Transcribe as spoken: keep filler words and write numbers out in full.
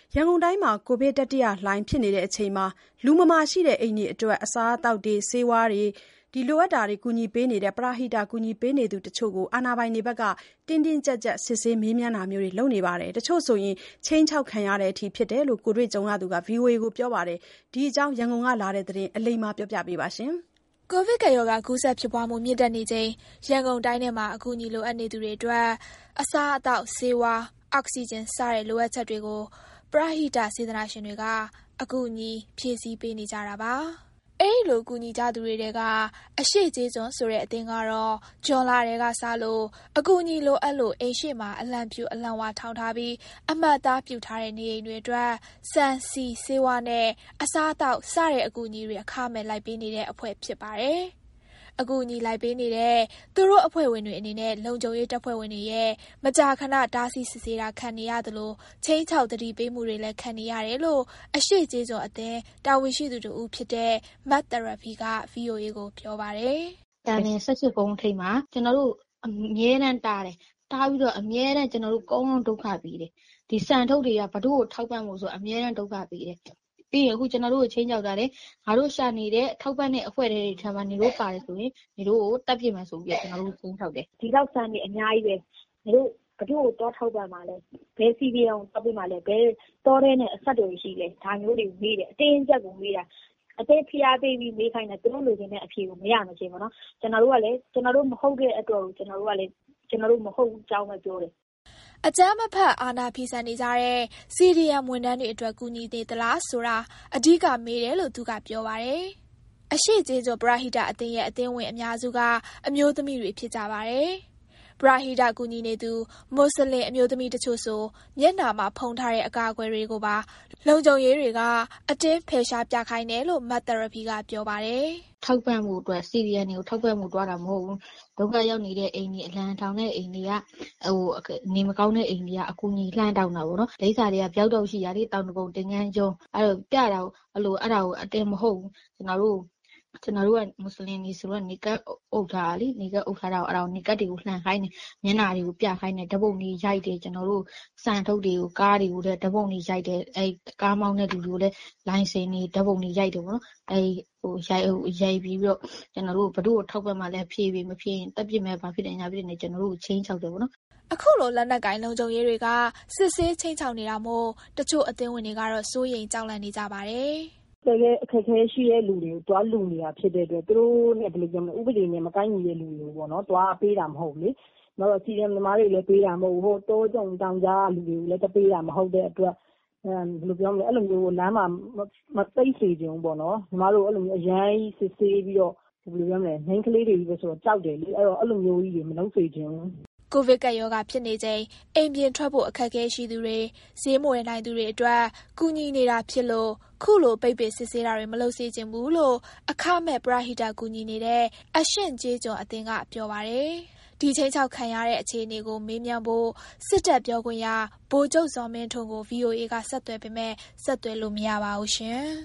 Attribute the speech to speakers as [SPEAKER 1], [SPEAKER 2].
[SPEAKER 1] ရန်ကုန်တိုင်းမှာကိုဗစ်တတိယလှိုင်းဖြစ်နေတဲ့အချိန်မှာလူမမာရှိတဲ့အိမ်တွေအတွက်အစားအသောက်တွေဆေးဝါးတွေလိုအပ်တာတွေကူညီပေးနေတဲ့ပရဟိတကူညီပေးနေသူတချို့ကိုအာဏာပိုင်တွေဘက်ကတင်းတင်းကြပ်ကြပ်စစ်ဆေးမေးမြန်းတာမျိုးတွေလုပ်နေပါတယ်။တချို့ဆိုရင်ခြိမ်းခြောက်ခံရတဲ့အထိဖြစ်တယ်လို့ကိုတွေ့ကြုံရသူက ဗွီအိုအေ ကိုပြောပါတယ်။ဒီအကြောင်းရန်ကုန်ကလာတဲ့သတင်းအလိမ္မာပြောပြပေးပါရှင်။
[SPEAKER 2] ကိုဗစ်ကပ်ရောဂါကူးစက်ဖြစ်ပွားမှုမြင့်တက်နေချိန်ရန်ကုန်တိုင်းထဲမှာအကူအညီလိုအပ်နေသူတွေအတွက်အစားအသောက်ဆေးဝါးအောက်ဆီဂျင်စတဲ့လိုအပ်ချက်တွေကိုပရဟိတစေတနာရှင်တွေကအကူအညီဖြည့်ဆည်းပေးနေကြတာပါ။အဲဒီလိုကူညီကြသူတွေတဲကအရှိကျေးကျွန်းဆိုတဲ့အသင်းကတော့ဂျွန်လာတွေကစားလို့အကူအညီလိုအပ်လို့အိမ်ရှိမှာအလံပြူအလံဝါထောင်ထားပြီးအမှတ်အသားပြုထားတဲ့နေအိမ်တွေအတွက်စံစီဆေးဝါးနဲ့အစားအသောက်စတဲ့အကူအညီတွေအခမဲ့လိုက်ပေးနေတဲ့အဖွဲ့ဖြစ်ပါတယ်။အကူအညီလိုက်ပေးနေတဲ့သူတို့အဖွဲ့ဝင်တွေအနေနဲ့လုံခြုံရေးတပ်ဖွဲ့ဝင်တွေရဲ့မကြာခဏတားဆီးစစ်ဆေးတာခံနေရသလိုချင်းချောက်တတိပေးမှုတွေလည်းခံနေရတယ်လို့အရှိကျေးစွန်အသင်းတာဝန်ရှိသူတို့ဖြစ်တဲ့မတ်သရဖီက ဗွီအိုအေ ကိုပြောပါတယ်
[SPEAKER 3] ။ဒါနဲ့ဆက်စစ်ကုန်းထိပ်မှာကျွန်တော်တို့အမြဲတမ်းတားတယ်။တားပြီးတော့အမြဲတမ်းကျွန်တော်တို့ကုန်းလုံးဒုက္ခပေးတယ်။ဒီစံထုတ်တွေကဘတို့ကိုထောက်ပံ့ဖို့ဆိုအမြဲတမ်းဒုက္ခပေးတယ်။ပြီးရင်အခုကျွန်တော်တို့ကိုချင်းချောက်တာလေငါတို့ရှာနေတဲ့ထောက်ပံ့တဲ့အဖွဲ့တွေထံမှာနေလို့ပါတယ်ဆိုရင်နေတို့ကိုတပ်ပြစ်မယ်ဆိုပြီးကျွန်တော်တို့ချင်းချောက်တယ်ဒီလောက်စံနေအများကြီးပဲနေတို့ဘတို့ကိုတော့ထောက်ပံ့ပါလဲဘယ်စီဗီအောင်တောက်ပြမှာလဲဘယ်တော်တဲ့နဲ့အဆက်တွေရှိလဲဒါမျိုးတွေမေးတယ်အတင်းအကျပ်ကိုမေးတာအသေးဖိအားပေးပြီးမေးခိုင်းတယ်သူတို့လိုချင်တဲ့အဖြေကိုမရမချင်းပေါ့နော်ကျွန်တော်တို့ကလည်းကျွန်တော်တို့မဟုတ်တဲ့အတွက်ကိုကျွန်တော်တို့ကလည်းကျွန်တော်တို့မဟုတ်ကြောင်းပဲပြောတယ်
[SPEAKER 2] အကြမ်းမဖက်အာဏာဖီဆန်နေကြတဲ့ စီဒီအမ် ဝန်ထမ်းတွေအတွက်ကူညီသေးသလားဆိုတာအဓိကမေးတယ်လို့သူကပြောပါတယ်။အရှိကျေးကျွန်းပရဟိတအသင်းရဲ့အသင်းဝင်အများစုကအမျိုးသမီးတွေဖြစ်ကြပါတယ်။ပရဟိတကူညီနေသူမွတ်စလင်အမျိုးသမီးတချို့ဆိုမျက်နှာမှာဖုံးထားတဲ့အကာအကွယ်တွေကိုပါလုံခြုံရေးတွေကအတင်းဖယ်ရှားပြခိုင်းတယ်လို့မတ်သရဖီကပြောပါတယ်
[SPEAKER 3] ။ထောက်ပံ့မှုအတွက်စီဒီအမ်တွေကိုထောက်ပံ့မှုတွားတာမဟုတ်ဘူးဒုက္ခရောက်နေတဲ့အိမ်တွေအလံထောင်တဲ့အိမ်တွေကဟိုနေမကောင်းတဲ့အိမ်တွေကအကူကြီးလှမ်းတောင်းတာပေါ့နော်ဒိဋ္ဌာတွေကပျောက်တော့ရှိရတဲ့တောင်တကုံတင်ငန်းကျုံအဲ့လိုပြတာအဲ့လိုအဲ့ဒါကိုအတင်းမဟုတ်ဘူးကျွန်တော်တို့ကျွန်တော်တို့ကမွတ်စလင်တွေဆိုတော့နေကပ်အုပ်ထားလိနေကပ်အုပ်ထားတာကိုအဲ့ဒါကိုနေကပ်တွေကိုလှန်ခိုင်းနေမျက်နှာတွေကိုပြခိုင်းနေဓပုတ်တွေရိုက်တယ်ကျွန်တော်တို့စံထုတ်တွေကိုကားတွေကိုလည်းဓပုတ်တွေရိုက်တယ်အဲ့ကားမောင်းတဲ့လူတွေကိုလည်းလိုင်းစင်တွေဓပုတ်တွေရိုက်တယ်ပေါ့နော်အဲ့ဟိုရိုက်ရိုက်ပြီးတော့ကျွန်တော်တို့ဘတို့ကိုထောက်ပံ့မှလည်းဖြည့်ပြီးမဖြည့်ရင်တက်ပြစ်မဲ့ဘာဖြစ်တယ်ညာဖြစ်တယ်နေကျွန်တော်တို့ကိုချင်းချောက်တယ်ပေါ့နော်
[SPEAKER 2] အခုလိုလက်နက်ကင်လုံခြုံရေးတွေကစစ်ဆေးချင်းချောက်နေတာမို့တချို့အသင်းဝင်တွေကတော့စိုးရိမ်ကြောက်လန့်နေကြပါတယ်
[SPEAKER 4] တကယ်အခက်အခဲရှိတဲ့လူတွေကိုတွားလူနေတာဖြစ်တဲ့အတွက်သူတို့နဲ့ဘယ်လိုပြောမလဲဥပဒေနဲ့မကိုင်းညီတဲ့လူတွေပေါ့နော်တွားပေးတာမဟုတ်လေတော့စီရင်သမားတွေလည်းပေးတာမဟုတ်ဟိုတိုးကြုံတောင်ကြားလူတွေကိုလည်းတပေးတာမဟုတ်တဲ့အတွက်အဲဘယ်လိုပြောမလဲအဲ့လိုမျိုးလမ်းမှာမသိစေချင်ဘူးပေါ့နော်ညီမတို့အဲ့လိုမျိုးအရန်စစ်ဆေးပြီးတော့ဘယ်လိုပြောမလဲနှိမ်ကလေးတွေပဲဆိုတော့ကြောက်တယ်လေအဲ့တော့အဲ့လိုမျိုးကြီးတွေမလုပ်စေချင်ဘူး
[SPEAKER 2] ကိုဗစ်ကပ်ရောဂါဖြစ်နေချိန်အိမ်ပြင်ထွက်ဖို့အခက်အခဲရှိသူတွေဈေးမဝယ်နိုင်သူတွေအတွက်ကူညီနေတာဖြစ်လို့ခုလိုပိတ်ပင်စစ်ဆေးတာတွေမလုပ်စေချင်ဘူးလို့အခမဲ့ပရဟိတကူညီနေတဲ့အရှင့်ကျေးကျွန်းအသင်းကပြောပါတယ်။ဒီချိန်ချောက်ခံရတဲ့အခြေအနေကိုမေးမြန်းဖို့စစ်တပ်ပြောခွင့်ရဗိုလ်ချုပ်ဇော်မင်းထွန်းကို ဗွီအိုအေ ကဆက်သွယ်ပေမဲ့ဆက်သွယ်လို့မရပါဘူးရှင်။